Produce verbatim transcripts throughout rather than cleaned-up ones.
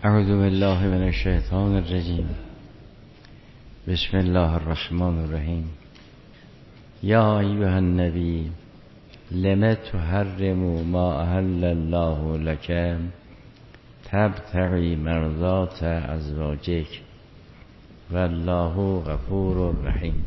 اعوذ بالله من الشیطان الرجیم. بسم الله الرحمن الرحیم. یا ایها النبی لم تحرم ما احل الله لك تبتغی مرضات ازواجک والله غفور رحیم.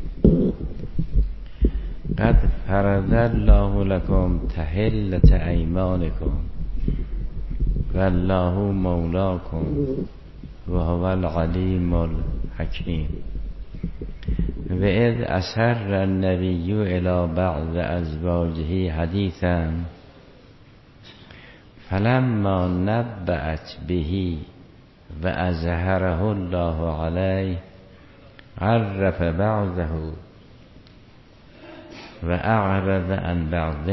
قد فرض الله لكم تحلة ایمانکم والله مولاکم و هو العلیم الحکیم. و اذ اسر النبی الی بعض ازواجه حدیثا فلما نبأت به و اظهره الله علیه عرف بعضه و اعرض عن بعض.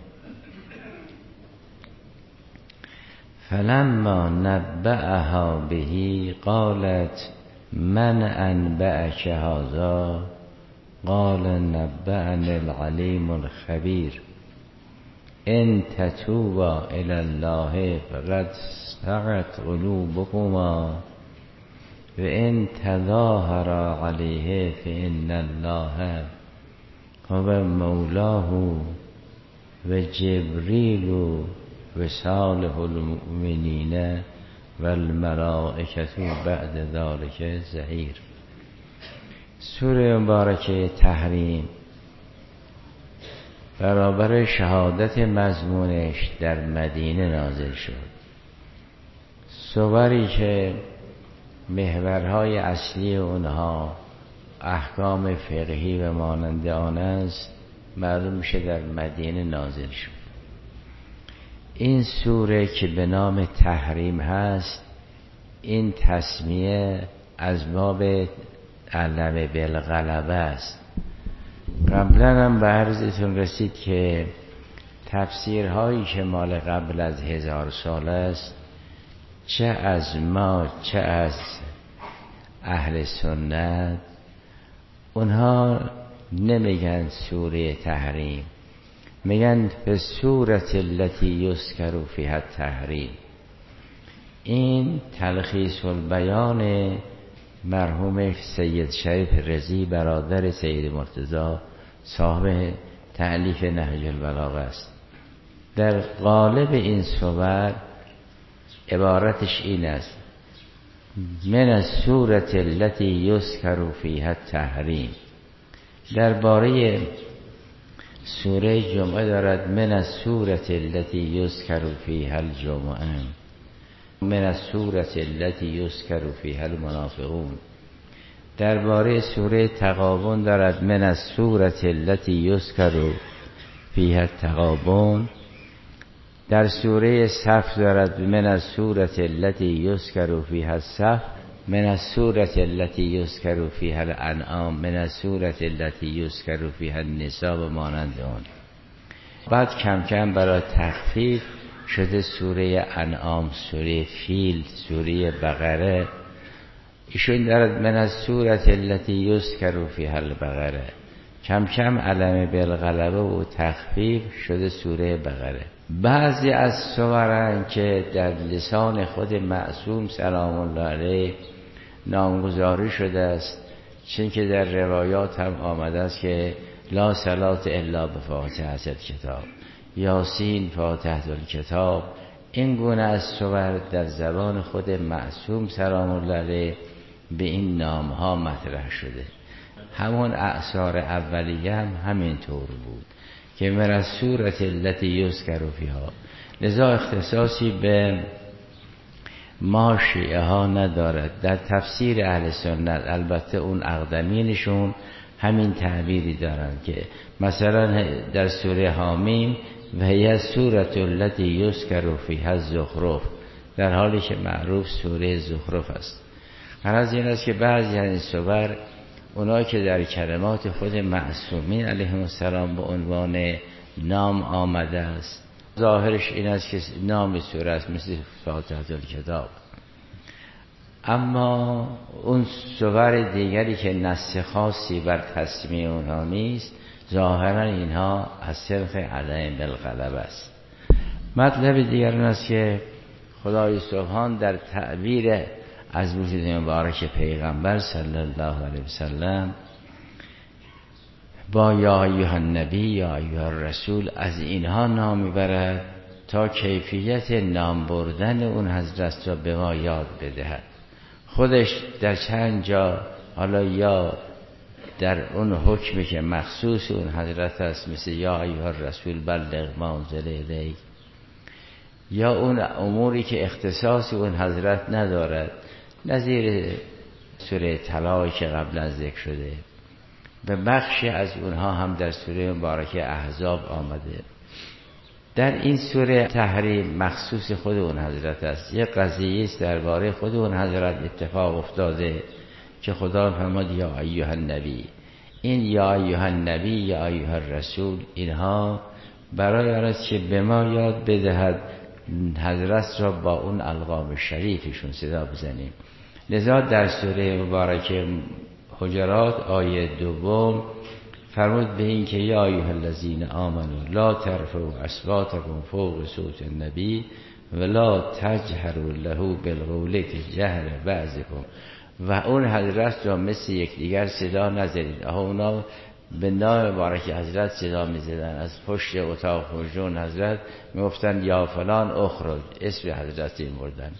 فلما نبأها به قالت من انبأك هذا؟ قال نبأني العلیم الخبیر. ان تتوبا الی الله فقد صغت قلوبكما و ان تظاهرا علیه فان الله هو مولاه و جبریل و صالح المؤمنین و الملائکة بعد ذلك ظهیر. سوره مبارکه تحریم برابر شهادت مضمونش در مدینه نازل شد. سوری که محورهای اصلی اونها احکام فقهی و مانند آن است معلوم میشه در مدینه نازل شد. این سوره که به نام تحریم هست، این تسمیه از باب علم بالغلبه است. قبلا هم به عرضتون رسید که تفسیرهایی که مال قبل از هزار سال است، چه از ما چه از اهل سنت، اونها نمیگن سوره تحریم، میگن به سورت التي یذکر فیها التحریم. این تلخیص البیان مرحوم سید شریف رضی برادر سید مرتضی صاحب تألیف نهج البلاغه است. در قالب این سور عبارتش این است: من السورة التي یذکر فیها التحریم. درباره سوره جمعه دارد من السورة التي یذکر فیها الجمعه، من السورة التي یذکر فیها المنافقون. درباره سوره تغابن دارد من السورة التي یذکر فیها التغابن. در سوره صف دارد من السورة التي یذکر فیها الصف، من السورة التي یذکر فیها الانعام، من السورة التي یذکر فیها النساء و مانند آن. بعد کم کم برای تخفیف شده سوره انعام، سوره فیل، سوره بقره. ایشون دارد من السورة التي یذکر فیها البقره. کم کم علم بالغلبه و تخفیف شده سوره بقره. بعضی از سورن که در لسان خود معصوم سلام الله علیه نامگذاری شده است، چون که در روایات هم آمده است که لا صلاة الا بفاتحة الکتاب، یاسین، فاتحة الکتاب. این گونه از سور در زبان خود معصوم سلام الله علیه به این نام ها مطرح شده. همون اعصار اولیه هم همین طور بود که من السورة التي یذکر فیها. لذا اختصاصی به ما شیعه ها ندارد. در تفسیر اهل سنت البته اون اقدمینشون همین تعبیری دارند که مثلا در سوره حامیم و هی سورة التي یذکر فیها الزخرف، در حالی که معروف سوره زخرف است. غرض این است که بعضی از این سور اونایی که در کلمات خود معصومین علیهم السلام به عنوان نام آمده است، ظاهرش این است که نام سوره است، مثل فاتحة الکتاب. اما اون سور دیگری که نص خاصی بر تسمیه اونها نیست، ظاهرا اینها از صرف علم بالغلبه است. مطلب دیگر این است که خدای سبحان در تعبیر از وجود مبارک پیغمبر صلی الله علیه وسلم با یا ایها النبی یا ایها الرسول از اینها نام میبرد تا کیفیت نام بردن اون حضرت را به ما یاد بدهد. خودش در چند جا حالا یا در اون حکمی که مخصوص اون حضرت است مثل یا ایها الرسول بلغ ما انزل الیک، یا اون اموری که اختصاص اون حضرت ندارد نظیر سوره طلاق که قبلا ذکر شده و بخشی از اونها هم در سوره مبارکه احزاب آمده. در این سوره تحریم مخصوص خود اون حضرت است. یک قضیه است درباره خود اون حضرت اتفاق افتاده که خدا فرمود یا ایها النبی. این یا ایها النبی یا ایها الرسول اینها برای آن است که به ما یاد بدهد حضرت را با اون القاب شریفشون صدا بزنیم. لذا در سوره مبارکه حجرات آیه دوم فرمود به این که یا ایها الذین آمنوا لا ترفعوا اصواتکم فوق صوت النبی ولا تجهروا له بالقول کجهر بعضکم، و اون حضرت را مثل یکدیگر صدا نزدید. آها اونا به نام مبارک حضرت صدا میزدن، از پشت اتاق خروجون حضرت میگفتن یا فلان اخرج، اسم حضرت این بردن.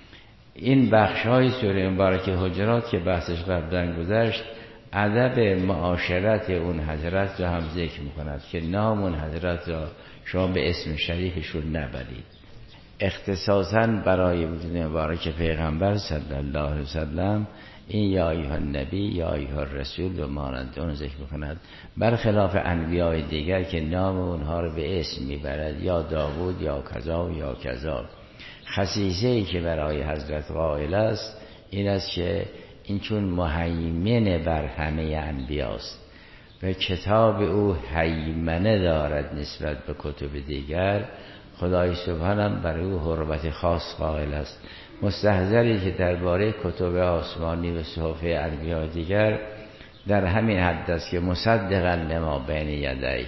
این بخش های سوره مبارک حجرات که بحثش قبلا گذشت ادب معاشرت اون حضرت را هم ذکر میکند که نام اون حضرت را شما به اسم شریفشون نبرید. اختصاصاً برای وجود مبارک پیغمبر صلی الله علیه وسلم این یا ایها النبی یا ایها الرسول و مانند اون ذکر میکند، برخلاف انبیاء دیگر که نام اونها رو به اسم میبرد، یا داوود یا کذا یا کذا. خصیصه‌ای که برای حضرت قائل است این است که این چون مهیمن بر همه انبیاست و کتاب او هیمنه دارد نسبت به کتب دیگر، خدای سبحانم برای او حرمت خاص قائل است. مستحضری که درباره کتب آسمانی و صحف انبیاء دیگر در همین حد است که مصدقا لما بین یدی،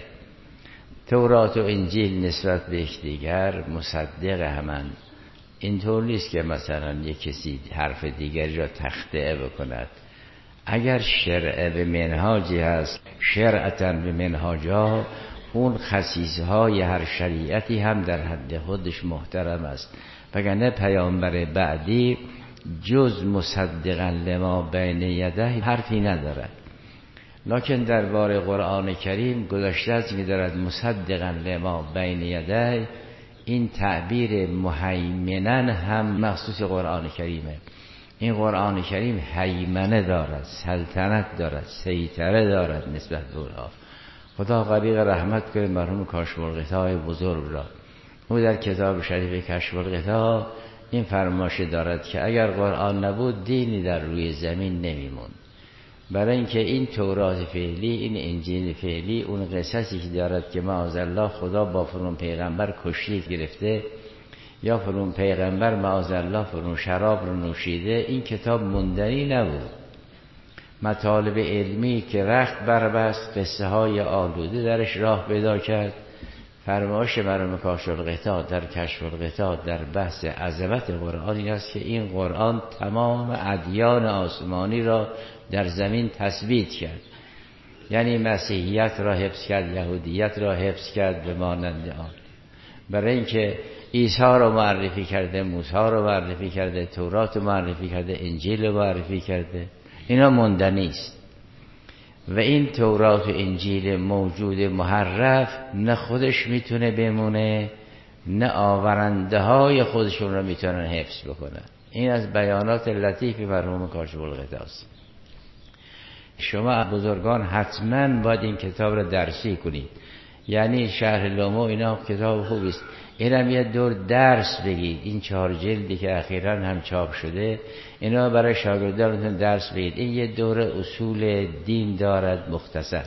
تورات و انجیل نسبت به یکدیگر مصدق همند. اینطور نیست که مثلا یک کسی حرف دیگری را تخطئه بکند. اگر شرع به منهاجی هست شرعتاً به منهاجا، اون خصیصه های هر شریعتی هم در حد خودش محترم است، وگرنه پیامبر بعدی جز مصدقا لما بین یده حرفی ندارد. لکن درباره قرآن کریم گذشته است که دارد مصدقا لما بین یده، این تعبیر مهیمنن هم مخصوص قرآن کریمه. این قرآن کریم هیمنه دارد، سلطنت دارد، سیطره دارد نسبت به اونها. خدا غریق رحمت کنه مرحوم کاشف الغطای بزرگ را. او در کتاب شریف کشف الغطا این فرمایش دارد که اگر قرآن نبود دینی در روی زمین نمیموند. برای اینکه این تورات فعلی، این انجیل فعلی، اون قصصی که دارد که معاذالله خدا با فلان پیغمبر کشتی گرفته یا فلان پیغمبر معاذالله فلان شراب رو نوشیده، این کتاب موندنی نبود. مطالب علمی که رخت بربست، قصه های آلوده درش راه پیدا کرد. فرمایش مرحوم کاشف الغطا در کشف الغطا در بحث عظمت قرآن این است که این قرآن تمام ادیان آسمانی را در زمین تثبیت کرد. یعنی مسیحیت را حفظ کرد، یهودیت را حفظ کرد به مانند آن. برای اینکه عیسی را معرفی کرده، موسی را معرفی کرده، تورات را معرفی کرده، انجیل را معرفی کرده. اینا موندنی است. و این تورات و انجیل موجود محرف نه خودش میتونه بمونه نه آورنده های خودشون رو میتونن حفظ بکنن. این از بیانات لطیفی مرحوم کاشف الغطا است. شما بزرگان حتما باید این کتاب رو درسی کنید. یعنی شرح لومو اینا کتاب خوبی است، اینم یه دور درس بگید. این چهار جلدی که اخیراً هم چاپ شده اینا برای شاگردانتون درس بگید. این یه دور اصول دین دارد مختصر،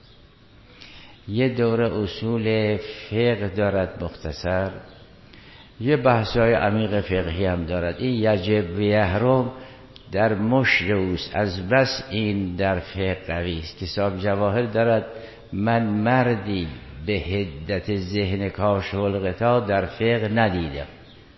یه دور اصول فقه دارد مختصر، یه بحث‌های عمیق فقهی هم دارد. این یجب و یحرم در مشت اوست، از بس این در فقه قوی است. کتاب جواهر دارد من مردی به حدت ذهن کاشف الغطا در فقه ندیدم.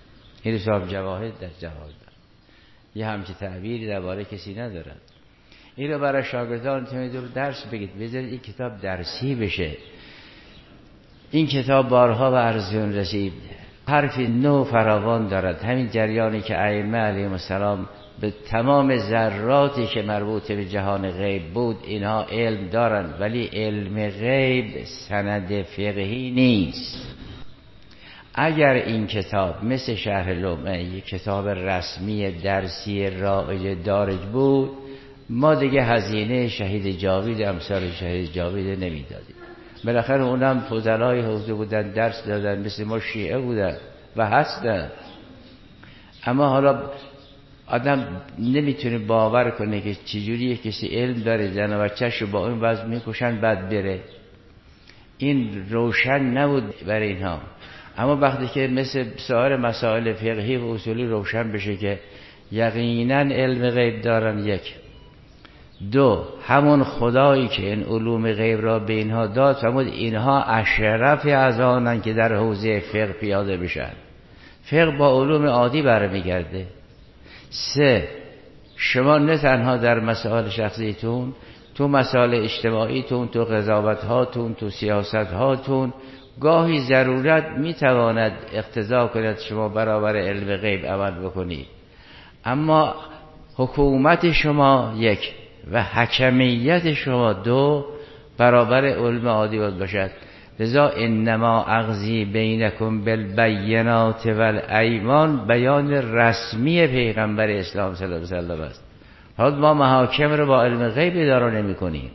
این صاحب جواهد در جواهد دارد. یه همچه تعبیری درباره کسی ندارد. این رو برای شاگردان تونید درس بگید، بذارید این کتاب درسی بشه. این کتاب بارها به عرضون رسید، حرف نو فراوان دارد. همین جریانی که ائمه علیهم السلام به تمام ذراتی که مربوط به جهان غیب بود اینها علم دارند، ولی علم غیب سند فقهی نیست. اگر این کتاب مثل شرح لمعه یک کتاب رسمی درسی رایج دارج بود، ما دیگه هزینه شهید جاوید امثال شهید جاوید نمیدادیم. بالاخره اونم فضلای حوزه بودن، درس دادن، مثل ما شیعه بودن و هستن. اما حالا آدم نمیتونه باور کنه که چجوری کسی علم داره زن و بچه‌ش رو با این وضع میکشن بعد بره. این روشن نبود برای اینها. اما وقتی که مثل سایر مسائل فقهی و اصولی روشن بشه که یقینا علم غیب دارن، یک دو همون خدایی که این علوم غیب را به اینها داد فرمود اینها اشرف از آنن که در حوزه فقه پیاده بشن. فقه با علوم عادی برمیگرده. سه شما نه تنها در مسائل شخصیتون، تو مسائل اجتماعیتون، تو قضاوت هاتون، تو سیاست هاتون گاهی ضرورت میتواند اقتضا کند شما برابر علم غیب عمل بکنید. اما حکومت شما یک و حکمیت شما دو برابر علم عادی باید باشد. لذا انما اغزی بینکم بالبینات والایمان بیان رسمی پیغمبر اسلام صلی الله علیه و سلم است. حالا ما محاکم رو با علم غیب اداره نمی کنیم.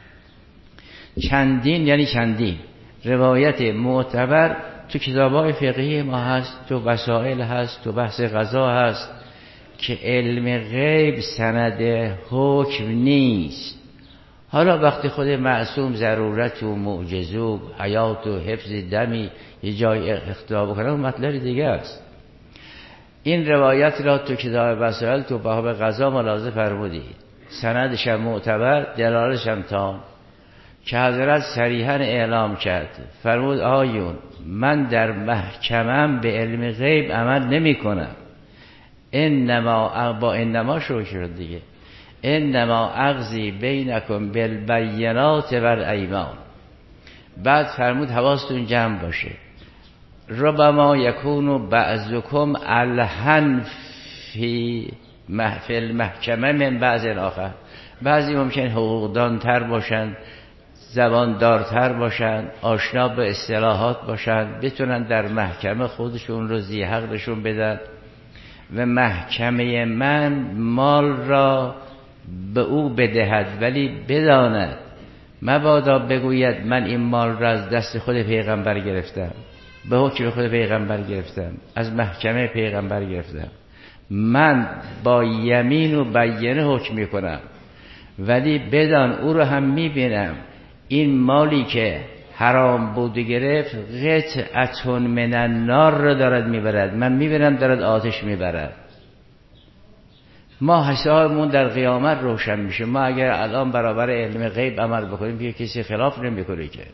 چندین یعنی چندین روایت معتبر تو کتاب‌های فقهی ما هست، تو وسائل هست، تو بحث قضا هست که علم غیب سند حکم نیست. حالا وقتی خود معصوم ضرورت و معجزه و حیات و حفظ دمی یه جای اختیار بکنه اون مطلب دیگه است. این روایت را تو کتاب وسائل تو باب قضا ملاحظه فرمودید، سندش هم معتبر، دلالش هم تام، که حضرت صریحاً اعلام کرد فرمود آیون من در محکمم به علم غیب عمل نمی کنم. انما با انما شروع شد دیگه، انما اغزی بینکم بالبینات والایمان. بعد فرمود حواستون جمع باشه، ربما یکون بعضکم الحن فی محفل محکمه من بعض آخر. بعضی ممکن حقوقدان تر باشن، زبان دارتر باشن، آشنا به اصطلاحات باشن، بتونن در محکمه خودشون رو ذی حقشون بدن و محکمه من مال را به او بدهد ولی بداند، مبادا بگوید من این مال را از دست خود پیغمبر گرفتم، به حکم خود پیغمبر گرفتم، از محکمه پیغمبر گرفتم، من با یمین و بینه حکم میکنم، ولی بدان او رو هم میبینم این مالی که حرام بود گرفت قطعتون من النار رو دارد میبرد، من میبینم دارد آتش میبرد. ما حسابمون در قیامت روشن میشه. ما اگر الان برابر علم غیب عمل بکنیم که کسی خلاف نمیکنه که.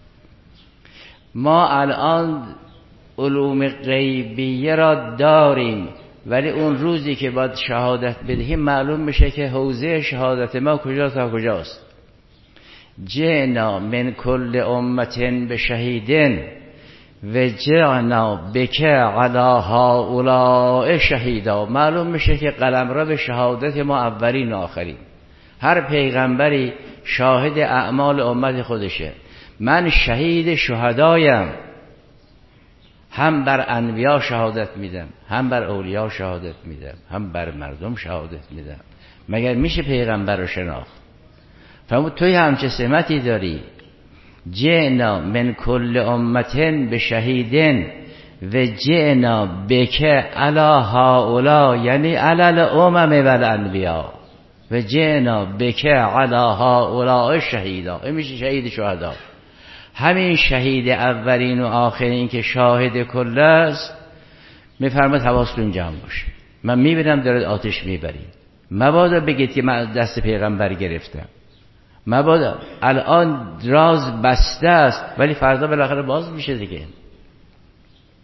ما الان علوم غیبیه را داریم، ولی اون روزی که باید شهادت بدهیم معلوم میشه که حوزه شهادت ما کجا تا کجاست. جئنا من کل امت بشهیدن و جئنا بک علی هؤلاء شهیدا. معلوم میشه که قلمرو به شهادت ما اولین و آخرین. هر پیغمبری شاهد اعمال امت خودشه. من شهید شهدایم، هم بر انبیا شهادت میدم، هم بر اولیا شهادت میدم، هم بر مردم شهادت میدم. مگر میشه پیغمبر رو شناخت؟ فرمود توی همچه سمتی داری. جئنا من کل امتن بشهیدن و جئنا بک علی هؤلاء، یعنی علی الامم والانبیا، و جئنا بک علی هؤلاء شهیدا. این میشه شهید شهدا. همین شهید اولین و آخرین که شاهد کل است میفرماد حواستون جمع باشه، من میبینم دارد آتش میبرید، مبادا بگید که من دست پیغمبر گرفتم، مبادا. الان راز بسته است ولی فردا بالاخره باز میشه دیگه.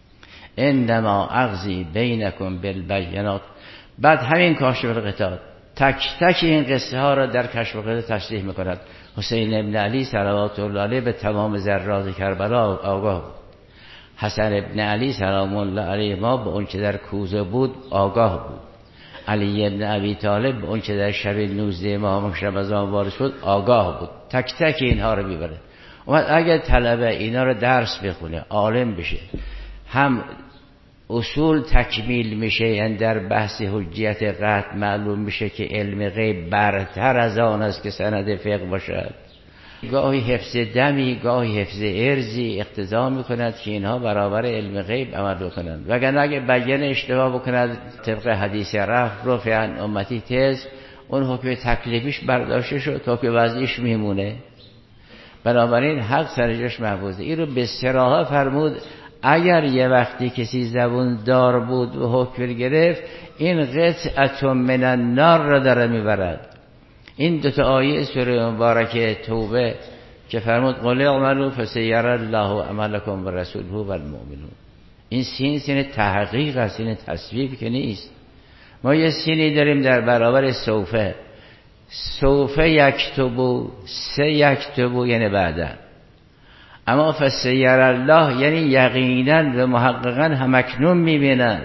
انما اقضی بینکم بالبینات. بعد همین کاشف الغطا تک تک این قصه ها را در کشف الغطا تشریح میکند. حسین ابن علی صلوات الله علیه به تمام ذرات کربلا آگاه بود. حسن ابن علی سلام الله علیه ما به اون که در کوزه بود آگاه بود. علی ابن ابی طالب به اون که در شب نوزده ماه شب از آن وارد شد آگاه بود. تک تک اینها رو میبره. اومد اگر طلبه اینا رو درس بخونه، عالم بشه، هم اصول تکمیل میشه، یعنی در بحث حجیت قطع معلوم میشه که علم غیب برتر از آن است که سند فقه باشد. گاهی حفظ دمی، گاهی حفظ ارزی اقتضا میکند که اینها برابر علم غیب عمل بکنند. وگرنه اگه بیان اشتباه بکند طبق حدیث رفع رفع عن امتی تز، اون حکم تکلیفیش برداشته شد، حکم وضعیش میمونه. بنابراین حق سر جاش محفوظه. این رو به صراحت فرمود. اگر یه وقتی کسی زبون دار بود و حکم گرفت، این قطعه من النار را داره میبرد. این دو تا آیه سوره مبارکه توبه که فرمود قل اعملوا فسیری الله عملکم و رسوله و المؤمنون، این سین سین تحقیق است، سین تصویب که نیست. ما یه سینی داریم در برابر سوفه، سوفه یکتبو، سه یکتبو یعنی بعدا، اما فسیری الله یعنی یقینا و محققا همکنون میبینن.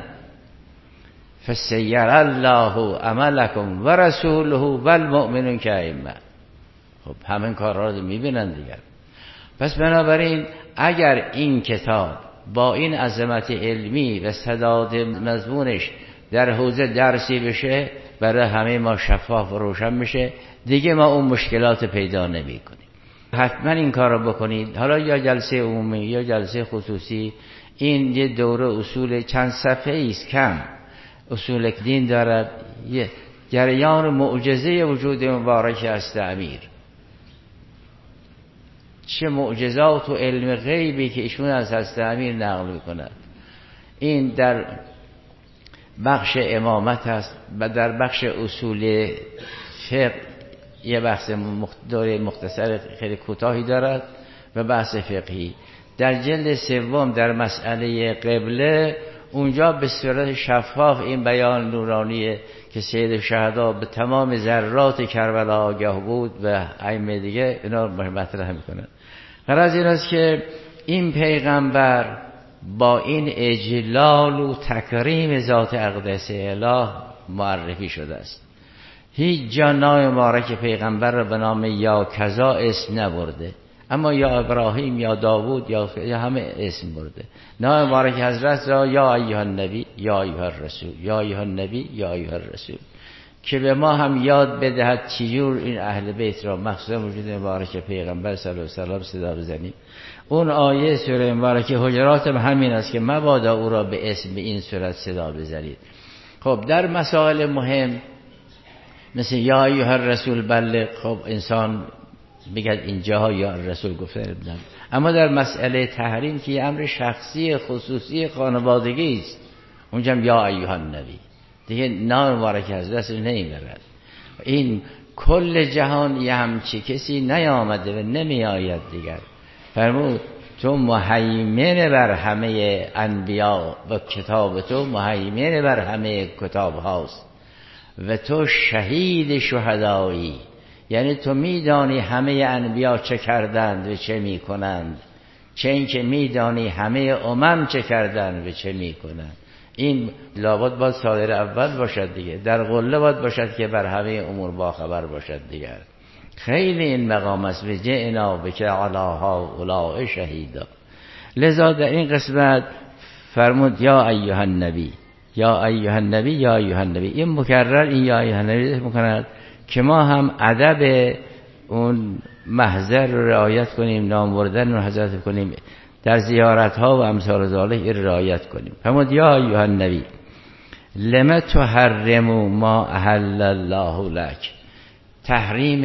فسیر الله عملکم و رسوله و المؤمنون که ائمه، خب همین کارها رو میبینن دیگر. پس بنابراین اگر این کتاب با این عظمت علمی و سداد مضمونش در حوزه درسی بشه، برای همه ما شفاف و روشن میشه، دیگه ما اون مشکلات پیدا نمی کنیم. حتما این کار رو بکنید. حالا یا جلسه عمومی یا جلسه خصوصی، این یه دوره اصول چند صفحه است کم، اصول دین دارد، یه جریان معجزه وجود مبارک است امیر، چه معجزات و علم غیبی که ایشون از هست امیر نقل میکند. این در بخش امامت است و در بخش اصول فقه یه بحث دوره مختصر خیلی کوتاهی دارد و بحث فقهی. در جلد سوم در مسئله قبله، اونجا به صورت شفاف این بیان نورانیه که سید شهدا به تمام ذرات کربلا آگاه بود و ائمه دیگه اینا مطرح میکنن. غرض این است که این پیغمبر با این اجلال و تکریم ذات اقدس اله معرفی شده است. هیچ جا نام مبارک پیغمبر را به نام یا کذا اسم نبرده، اما یا ابراهیم یا داوود یا, یا همه اسم برده. نام مبارک حضرت را یا ایها النبی یا ایها الرسول، یا ایها النبی یا ایها الرسول، که به ما هم یاد بدهد چجور این اهل بیت را مخصوصا وجود مبارک پیغمبر صلی الله علیه و سلم صدا بزنیم. اون آیه سوره مبارکه حجرات هم همین است که مبادا او را به اسم به این صورت صدا بزنید. خب در مسائل مهم مثل یا ایها الرسول بلغ، خب انسان بگد اینجاها یا رسول گفته ابن، اما در مسئله تحریم که امر شخصی خصوصی خانوادگی است، اونجا یا ایها النبی دیگه نام مبارک حضرت نمیبرد. این کل جهان یه همچی کسی نیامده و نمی آید دیگر. فرمود تو مهیمن بر همه انبیا و کتاب تو مهیمن بر همه کتاب هاست و تو شهید شهدایی، یعنی تو میدانی همه انبیا چه کردند و چه میکنند، چه این که میدانی همه امم چه کردند و چه میکنند. این لابد باید صادر اول باشد دیگه، در قله باید باشد که بر همه امور باخبر باشد دیگر. خیلی این مقام است و جئنا بک علی هؤلاء شهیدا. لذا در این قسمت فرمود یا ایها النبی یا ایها النبی یا ایها النبی، این مکرر این یا ایها النبی میکند که ما هم ادب اون محضر رو رعایت کنیم، نام بردن رو حضرت کنیم، در زیارت ها و امثال ذالک این رعایت کنیم. فرمود یا ایها النبی لم تحرموا ما احل الله لک. تحریم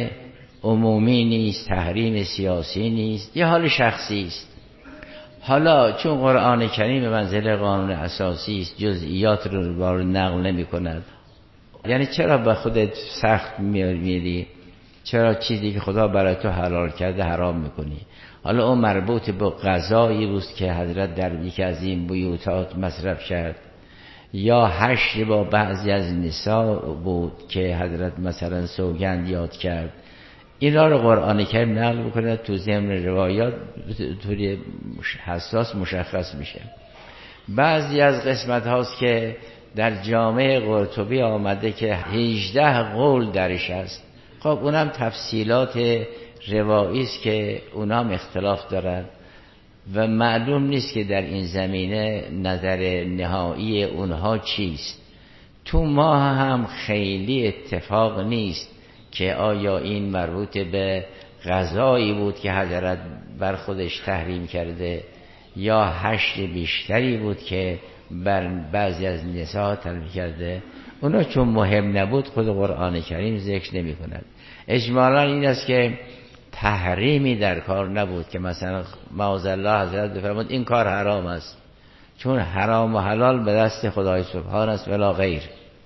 عمومی نیست، تحریم سیاسی نیست، یه حال شخصی است. حالا چون قرآن کریم به منزله قانون اساسی است، جزئیات رو بار نقل نمی کند، یعنی چرا به خودت سخت میاری؟ چرا چیزی که خدا برای تو حلال کرده حرام میکنی؟ حالا اون مربوط به غذایی بود که حضرت در یکی از این بیوتات مصرف کرد، یا حشر با بعضی از نساء بود که حضرت مثلا سوگند یاد کرد. اینا رو قرآن کریم نقل بکنه تو ضمن روایات طوری حساس مشخص میشه. بعضی از قسمت هاست که در جامع قرطبی آمده که هجده قول درش هست. خب اونم تفصیلات روایی است که اونام اختلاف دارن و معلوم نیست که در این زمینه نظر نهایی اونها چیست. تو ما هم خیلی اتفاق نیست که آیا این مربوط به غذایی بود که حضرت بر خودش تحریم کرده یا حشر بیشتری بود که بر بعضی از نساء تحریم کرده. اونا چون مهم نبود خود قرآن کریم ذکر نمی کند. اجمالا این است که تحریمی در کار نبود که مثلا معاذالله حضرت بفرمود این کار حرام است، چون حرام و حلال به دست خدای سبحان است ولا غیر.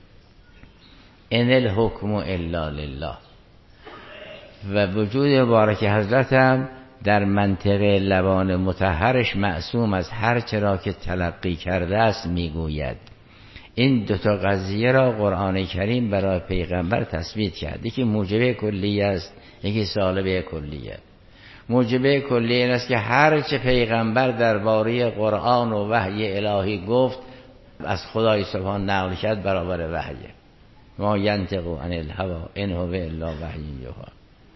ان الحکم الا لله. و وجود مبارک حضرت هم در منطقه لبان مطهرش معصوم از هر چرا که تلقی کرده است میگوید. این دوتا قضیه را قرآن کریم برای پیغمبر تثبیت کرد. یکی موجبه کلیه است، یکی سالبه کلیه. موجبه کلیه این است که هر چه پیغمبر درباره قرآن و وحی الهی گفت از خدای سبحان نقل کرد برابر وحیه. ما ینطق عن الهوی ان هو الا وحی یوحی.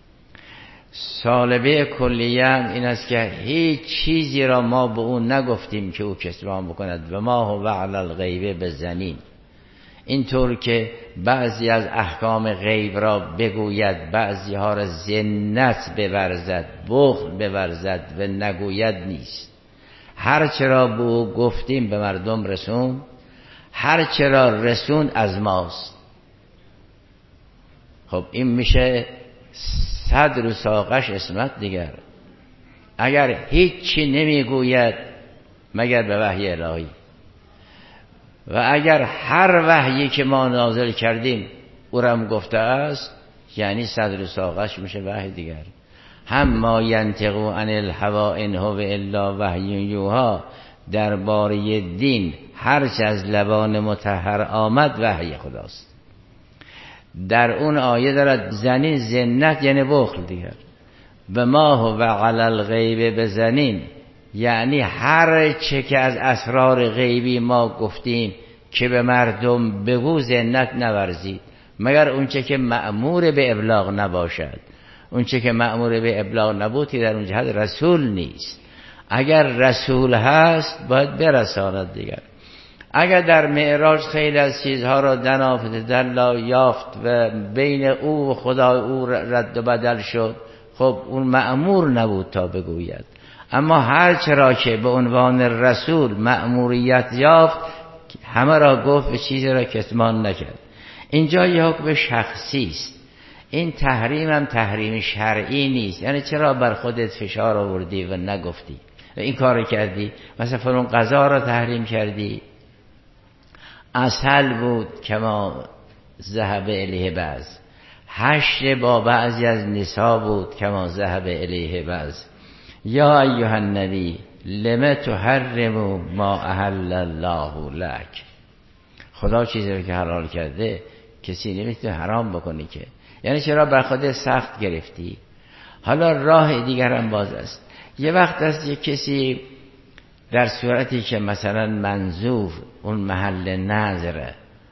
سالبه کلیه این است که هیچ چیزی را ما به اون نگفتیم که او کتمان بکند و ما هو علی الغیب بضنین. اینطور که بعضی از احکام غیب را بگوید، بعضی ها را ذنت بورزد، بخل بورزد و نگوید نیست. هر چرا به او گفتیم به مردم رسون، هر چرا رسون از ماست. خب این میشه صدر و ساقش اسمت دیگر. اگر هیچی نمیگوید مگر به وحی الهی، و اگر هر وحیی که ما نازل کردیم او را هم گفته است، یعنی صدر و ساقش میشه وحی دیگر. هم ما ینطق عن الهوی ان هو الا وحی یوحی درباره دین هر چه از لبان مطهر آمد وحی خداست. در اون آیه دارد زنین زنت یعنی بخل دیگر. و ما هو علی الغیب بزنین، یعنی هر چه که از اسرار غیبی ما گفتیم که به مردم بگو زنت نورزید، مگر اون چه که مأمور به ابلاغ نباشد. اون چه که مأمور به ابلاغ نبود که در اون جهت رسول نیست. اگر رسول هست باید برساند دیگر. اگر در معراج خیلی از چیزها را دنافت دلا یافت و بین او و خدای او رد و بدل شد، خب اون مأمور نبود تا بگوید. اما هر چرا که به عنوان رسول مأموریت یافت همه را گفت و چیزی را کتمان نکرد. اینجا یه حکم شخصی است. این تحریم هم تحریم شرعی نیست. یعنی چرا بر خودت فشار آوردی و نگفتی و این کار کردی؟ مثلا فلان غذا را تحریم کردی، عسل بود که ما ذهب الیه بعض، حشر با بعضی از نساء بود که ما ذهب الیه بعض. یا ایها النبی لم تحرم ما احل الله لک. خدا چیزی رو که حلال کرده کسی نمیتونه حرام بکنه که. یعنی چرا بر خودت سخت گرفتی؟ حالا راه دیگر هم باز است. یه وقت است یک کسی در صورتی که مثلا منظور اون محل نظر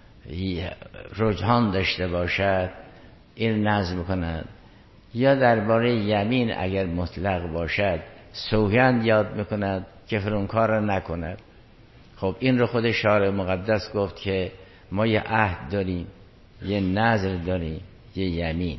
رجحان داشته باشد این نظر میکند، یا درباره یمین اگر مطلق باشد سوگند یاد میکند که فلان کار را نکند. خب این رو خود شارع مقدس گفت که ما یه عهد داریم، یه نظر داریم، یه یمین.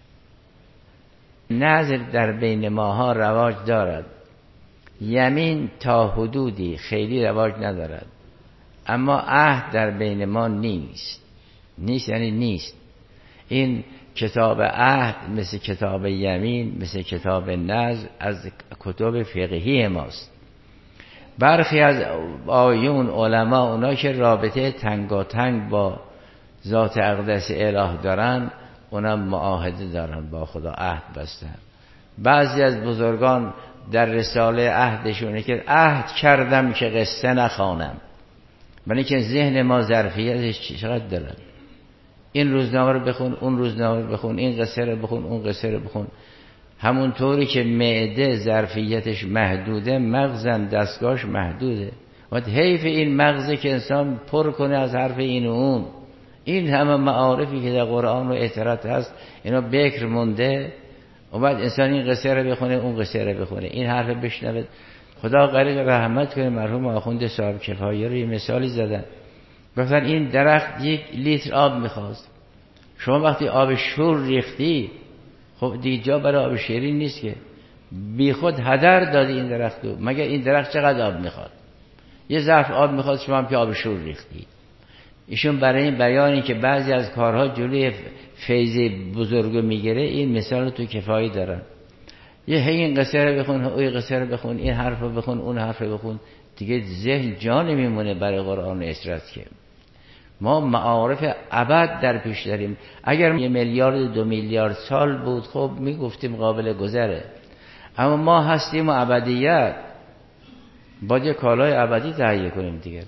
نظر در بین ماها رواج دارد، یمین تا حدودی خیلی رواج ندارد، اما عهد در بین ما نیست. نیست یعنی نیست. این کتاب عهد مثل کتاب یمین، مثل کتاب نظر از کتب فقهی ماست. برخی از آیون علما اونا که رابطه تنگاتنگ با ذات اقدس اله دارن، اونم معاهده دارن با خدا، عهد بستن. بعضی از بزرگان در رساله عهدشونه که عهد کردم که قصه نخوانم. برای که ذهن ما ظرفیتش چقدر داره، این روزنامه رو بخون، اون روزنامه رو بخون، این قصه رو بخون، اون قصه رو بخون. همونطوری که معده ظرفیتش محدوده، مغزم دستگاهش محدوده. و حیف این مغزه که انسان پر کنه از حرف این و اون. این همه معارفی که در قرآن و اعتراض هست اینا بکر مونده، و بعد انسان این قصه رو بخونه، اون قصه رو بخونه، این حرف بشنوه. خدا غریق رحمت کنه مرحوم آخوند صاحب کفایه رو یه مثالی زدن، گفتن این درخت یک لیتر آب میخواست. شما وقتی آب شور ریختی، خب دیگه جا برای آب شیرین نیست که، بی خود هدر دادی این درخت رو. مگر این درخت چقدر آب میخواد؟ یه ظرف آب میخواد، شما هم که آب شور ریختی. ایشون برای این بیانی که بعضی از کارها جلوی فیض بزرگ میگیره، این مثال تو کفایی دارن. یه هی این قصه رو بخون، اون قصه رو بخون، این حرف رو بخون، اون حرف رو بخون، دیگه ذهن جا نمیمونه برای قرآن اسرت. که ما معارف ابد در پیش داریم. اگر یه میلیارد دو میلیارد سال بود خب میگفتیم قابل گذره، اما ما هستیم و ابدیت باید یه کالای ابدی تهیه کنیم دیگه.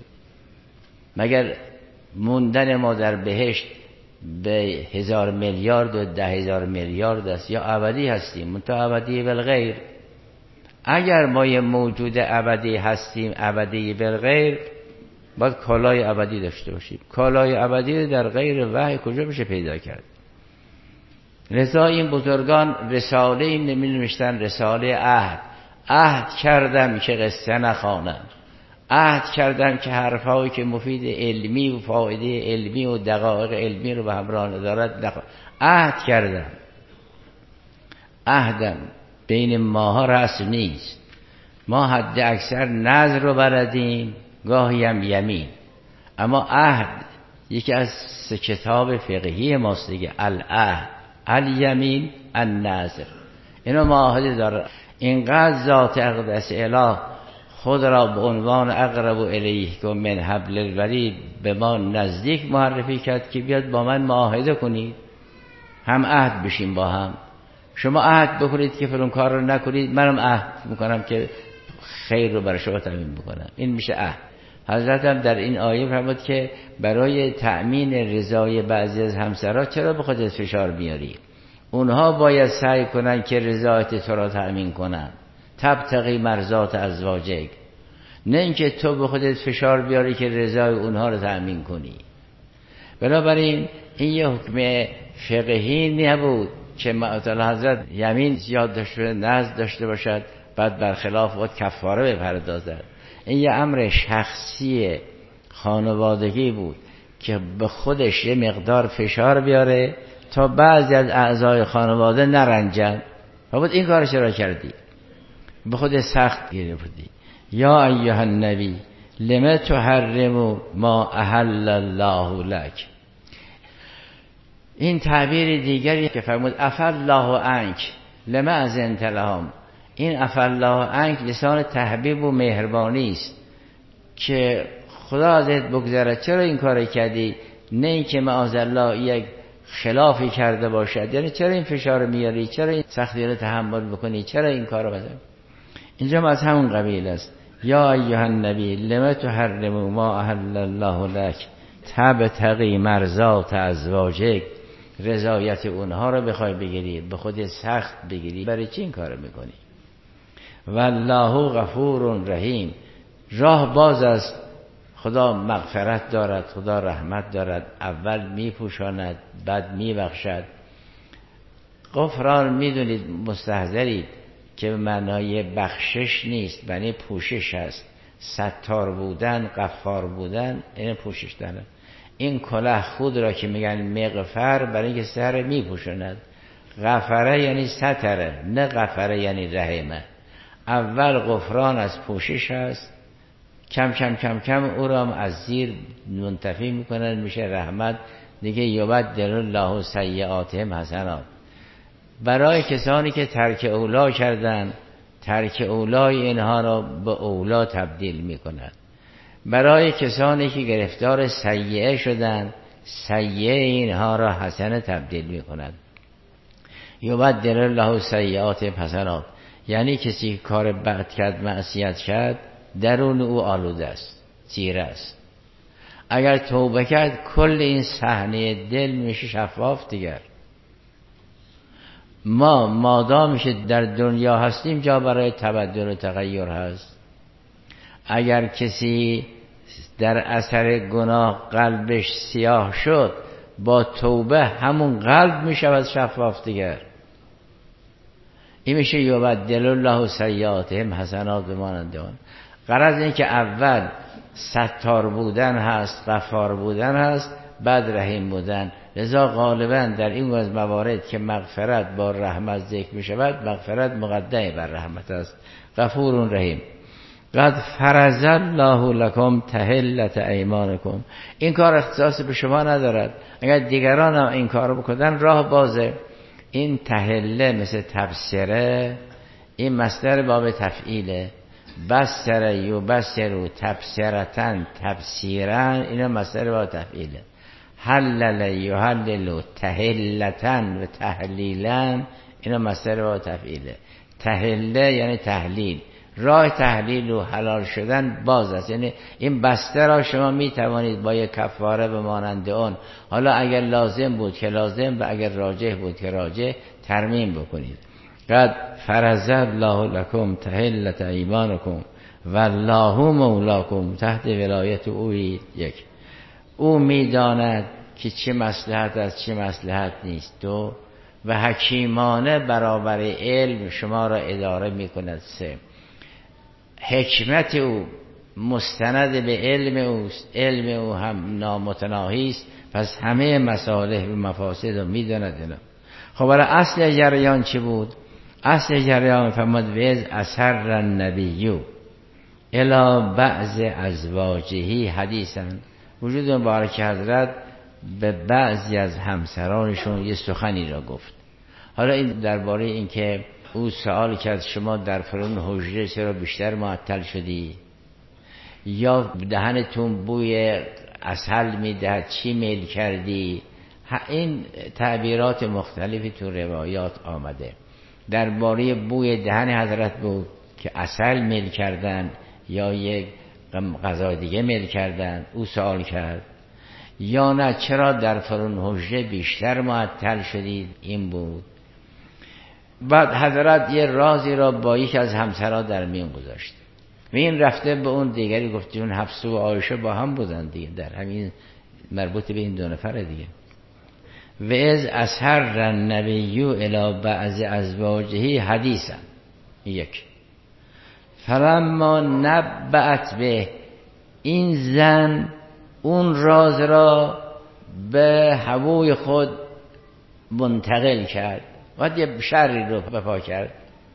مگر موندن ما در بهشت به هزار میلیارد و ده هزار میلیارد است، یا ابدی هستیم منتها ابدی بالغیر؟ اگر ما یه موجود ابدی هستیم، ابدی بالغیر، باید کالای ابدی داشته باشیم. کالای ابدی در غیر وحی کجا بشه پیدا کرد؟ لذا این بزرگان رساله این نمی نوشتن، رساله عهد. عهد کردم که قصه نخوانم، عهد کردم که حرفایی که مفید علمی و فایده علمی و دقایق علمی رو به همراه ندارد نخوانم. عهد کردم. عهدم بین ماها رسم نیست. ما حد اکثر نظر رو بردیم، گاهی هم یمین. اما عهد یکی از سه کتاب فقهی ماست دیگه، العهد، الیمین، النذر. اینا معاهده داره. اینقدر ذات اقدس اله خود را به عنوان اقرب الیکم من حبل الورید به ما نزدیک معرفی کرد که بیاد با من معاهده کنید، هم عهد بشیم با هم. شما عهد بکنید که فلان کار رو نکنید، منم عهد میکنم که خیر رو برای شما تامین بکنم. این میشه عهد. حضرت هم در این آیه فرمود که برای تأمین رضای بعضی از همسرها چرا به خودت فشار میاری؟ اونها باید سعی کنن که رضایت تو را تأمین کنن. تبتغی مرضات ازواجک، نه اینکه تو به خودت فشار بیاری که رضای اونها رو تأمین کنی. بنابراین این یه حکم فقهی نبود که معتل حضرت یمین زیاد داشته، نذر داشته باشد بعد برخلاف خود کفاره بپردازد. این یه امر شخصی خانوادگی بود که به خودش یه مقدار فشار بیاره تا بعضی از اعضای خانواده نرنجن. و بود این کارش را کردی، به خود سخت گرفتی. یا ایها النبی لم تحرم ما احل الله لک. این تعبیر دیگری که فرمود عفا الله عنک لم اذنت لهم، این عفا الله عنک لسان تحبیب و مهربانی است که خدا ازت بگذرد، چرا این کار کردی؟ نه اینکه معاذالله یک خلافی کرده باشد، یعنی چرا این فشار میاری، چرا این سختی رو تحمل بکنی، چرا این کارو بزن. اینجا از همون قبیل است. یا ایها النبی لم تحرم ما احل الله لک تبتغی مرضات ازواجک، رضایت اونها رو بخوای بگیری، به خود سخت بگیری، برای چی این کارو میکنی؟ والله غفور رحیم، راه باز است. خدا مغفرت دارد، خدا رحمت دارد، اول میپوشاند بعد میبخشد. غفران میدونید مستحضرید که معنای بخشش نیست، یعنی پوشش است. ستار بودن، غفار بودن، این پوشش دارد. این کلاه خود را که میگن مغفر، برای اینکه سر میپوشاند. غفره یعنی ستره، نه غفره یعنی رحمه. اول غفران از پوشش است، کم کم کم کم او را هم از زیر منتفی میکنن، میشه رحمت دیگه. یبدل الله سیئاتهم حسنات. برای کسانی که ترک اولا کردن، ترک اولای اینها را به اولا تبدیل میکنند. برای کسانی که گرفتار سیئه شدن، سیئه اینها را حسنه تبدیل می کند. یبدل الله سیئات حسنات، یعنی کسی کار بد کرد، معصیت کرد، درون او آلوده است، تیره است. اگر توبه کرد کل این صحنه دل میشه شفاف دیگر. ما مادام میشه در دنیا هستیم جا برای تبدل و تغییر هست. اگر کسی در اثر گناه قلبش سیاه شد، با توبه همون قلب میشود شفاف دیگر. این میشه یبدل الله سیئاتهم حسنات بمانند آن. غرض این که اول ستار بودن هست، غفار بودن هست، بعد رحیم بودن. لذا غالبا در این از موارد که مغفرت با رحمت ذکر می شود، مغفرت مقدمه بر رحمت است. غفور رحیم. قد فرض الله لكم تحلة ایمانکم. این کار اختصاص به شما ندارد، اگر دیگران هم این کار بکنن راه بازه. این تحله مثل تبصره، این مصدر باب تفعیله. بصره یبصرو تبصرتن تبصیرن، اینا مصدر باب تفعیله. حلل یحللو تحلتن و تحلیلن، اینا مصدر باب تفعیله. تحله یعنی تحلیل، راه تحلیل و حلال شدن باز است. یعنی این بسته را شما می توانید با یک کفاره به مانند اون، حالا اگر لازم بود که لازم و اگر راجح بود که راجح، ترمیم بکنید. قد فرض الله لكم تحلة ایمانکم والله مولاکم، تحت ولایت اوی. یک، او میداند که چه مصلحت است چه مصلحت نیست. دو، و حکیمانه برابر علم شما را اداره میکند. سه، حکمت او مستند به علم اوست، علم او هم نامتناهی است، پس همه مصالح و مفاسد رو میداند. اینا خب برای اصل جریان چی بود؟ اصل جریان فرمود ویز اثر النبیو الی بعض ازواجه حدیثا. وجود مبارک حضرت به بعضی از همسرانشون یه سخنی را گفت. حالا این درباره این که او سوال کرد شما در فرون حجره چرا بیشتر معطل شدی، یا دهنتون بوی عسل میدهد چی میل کردی، این تعبیرات مختلفی تو روایات آمده. درباره بوی دهن حضرت بود که عسل میل کردن یا یک غذا دیگه میل کردن، او سوال کرد. یا نه چرا در فرون حجره بیشتر معطل شدید، این بود. بعد حضرت یه رازی را با یک از همسرها در میان گذاشت و این رفته به اون دیگری گفت. اون حفصه و عایشه با هم بودن دیگه، در همین مربوط به این دو نفر دیگه. و از اثر النبی الی بعض ازواجه حدیثا. یک، فلما نبأت به، این زن اون راز را به هوای خود منتقل کرد، بعد یه شری رو بپا کرد.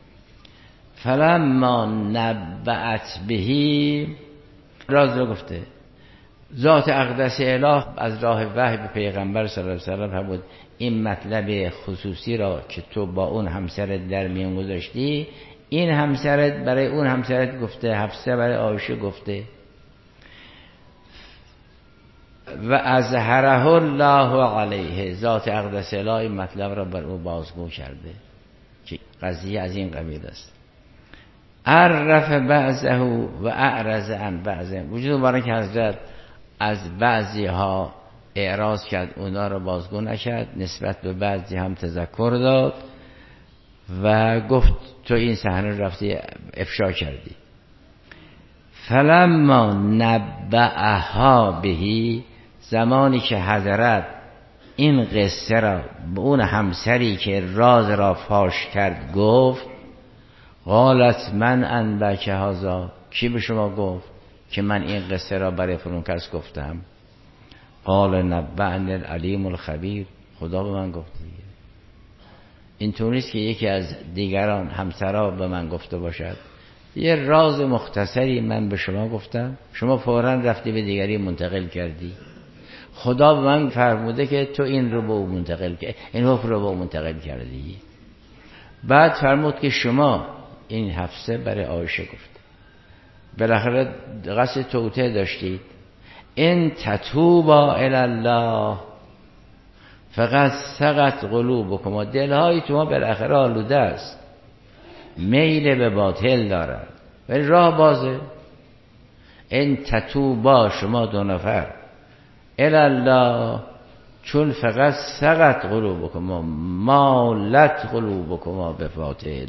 فلما نبأت بهی، راز رو گفته. ذات اقدس اله از راه وحی به پیغمبر صلی الله علیه و سلم بود این مطلب خصوصی را که تو با اون همسرت در میان گذاشتی، این همسرت برای اون همسرت گفته، حفصه برای عایشه گفته. و اظهره الله علیه، ذات اقدس اله این مطلب را بر او بازگو کرده که قضیه از این قبیل است. عرف بعضه و اعرض عن بعضه. وجود مبارک حضرت از بعضی ها اعراض کرد، اونا را بازگو نکرد، نسبت به بعضی هم تذکر داد و گفت تو این صحنه رفتی افشا کردی. فلما نبأها بهی، زمانی که حضرت این قصه را به اون همسری که راز را فاش کرد گفت، قالت من انبک هذا، کی به شما گفت که من این قصه را برای فلان کس گفتم؟ قال نبأنی العلیم الخبیر، خدا به من گفت دیگه. اینطور نیست که یکی از دیگران همسرا به من گفته باشد، یه راز مختصری من به شما گفتم، شما فوراً رفتی به دیگری منتقل کردی. خدا به من فرموده که تو این رو به او منتقل کردی، این حکم رو به او منتقل کردی. بعد فرمود که شما این حفصه برای عایشه گفت، بالاخره قصد توطئه داشتید، ان تتوبا الی الله فقط سقط قلوبکما، دلهای تو ما بالاخره آلوده است، میل به باطل دارد ولی راه بازه. ان تتوبا شما دو نفر الی الله، چون فقط سقط قلوبکما، مالت قلوبکما به باطل.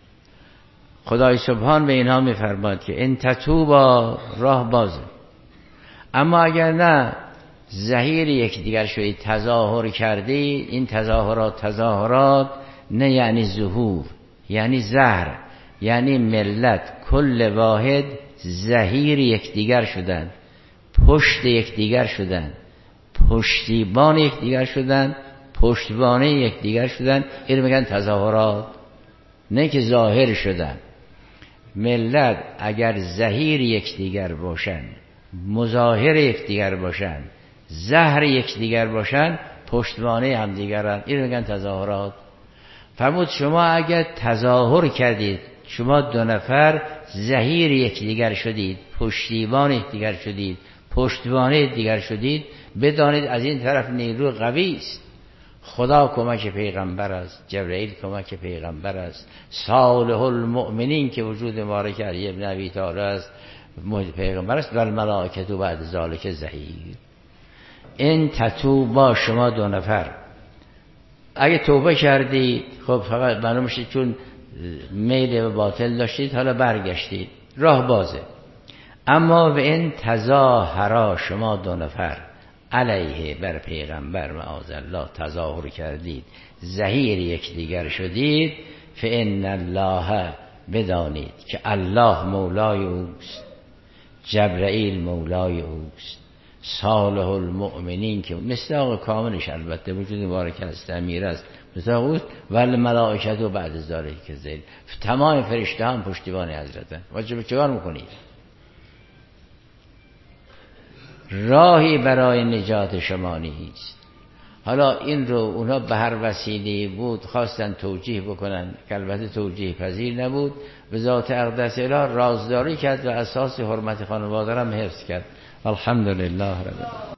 خدای سبحان به اینها میفرماد که ان تتوبا راه بازه. اما اگر نه ظهیر یکدیگر شدید، تظاهر کردید، این تظاهرات تظاهرات نه یعنی ظهور، یعنی زهر، یعنی ملت کل واحد ظهیر یکدیگر شدن، پشت یکدیگر شدن، پشتیبان یکدیگر شدن، پشتوانه یکدیگر شدن. این میگن تظاهرات، نه که ظاهر شدن. ملت اگر ظهیر یکدیگر باشن، مظاهر یکدیگر باشن، زهر یکدیگر باشن، پشتوانه همدیگرن، این میگن تظاهرات. فرمود شما اگر تظاهر کردید، شما دو نفر ظهیر یکدیگر شدید، پشتیبان یکدیگر شدید، پشتوانه یکدیگر شدید، بدانید از این طرف نیرو قوی است. خدا کمک پیغمبر است، جبرئیل کمک پیغمبر است، صالح المؤمنین که وجود مبارک علی ابن ابی طالب است محیط پیغمبر است، و الملائکه بعد ذالک ظهیر. این تتوبا شما دو نفر اگه توبه کردید، خب فقط معلوم شد چون میل به باطل داشتید حالا برگشتید، راه بازه. اما و این تظاهرا شما دو نفر علیه بر پیغمبر معاذ الله تظاهر کردید، ظهیر یکدیگر شدید، فان الله، بدانید که الله مولای اوست، جبرئیل مولای اوست، صالح المؤمنین که مصداق کاملش البته وجود مبارک است، امیر است، مصداق اوست، و الملائکه بعد ذالک ظهیر، تمام فرشته هم پشتیبان حضرتن. واجب چیکار میکنید؟ راهی برای نجات شما نیست. حالا این رو اونا به هر وسیله بود خواستن توجیه بکنن که البته توجیه پذیر نبود. به ذات اقدس اله رازداری کرد و اساس حرمت خانواده را حفظ کرد. الحمدلله رب العالمین.